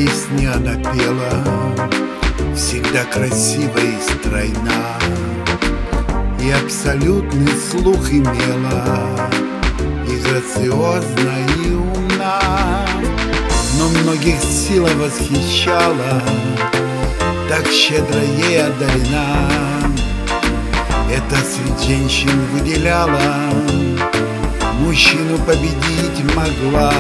песни она пела, всегда красива и стройна, и абсолютный слух имела, и грациозна, и умна. Но многих сила восхищала, так щедро ей одарена. Это среди женщин выделяла, мужчину победить могла.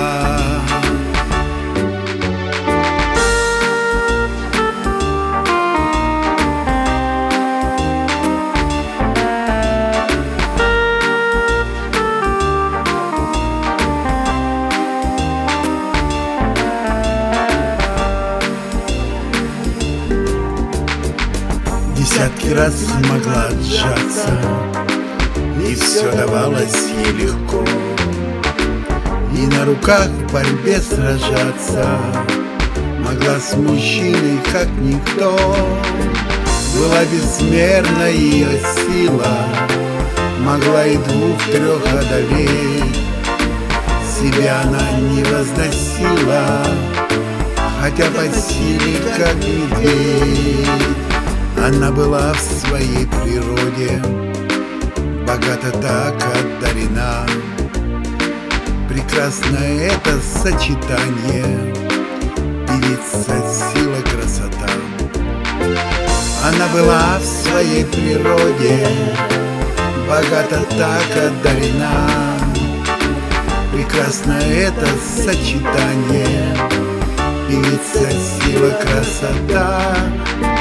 10 раз могла отжаться, и все давалось ей легко, и на руках в борьбе сражаться могла с мужчиной как никто. Была безмерна ее сила, могла и 2-3 одолеть. Себя она не возносила, хотя по силе как медведь. Она была в своей природе богата, так одарена. Прекрасно это сочетание, певица, сила, красота. Она была в своей природе богата, так одарена. Прекрасно это сочетание, певица, сила, красота.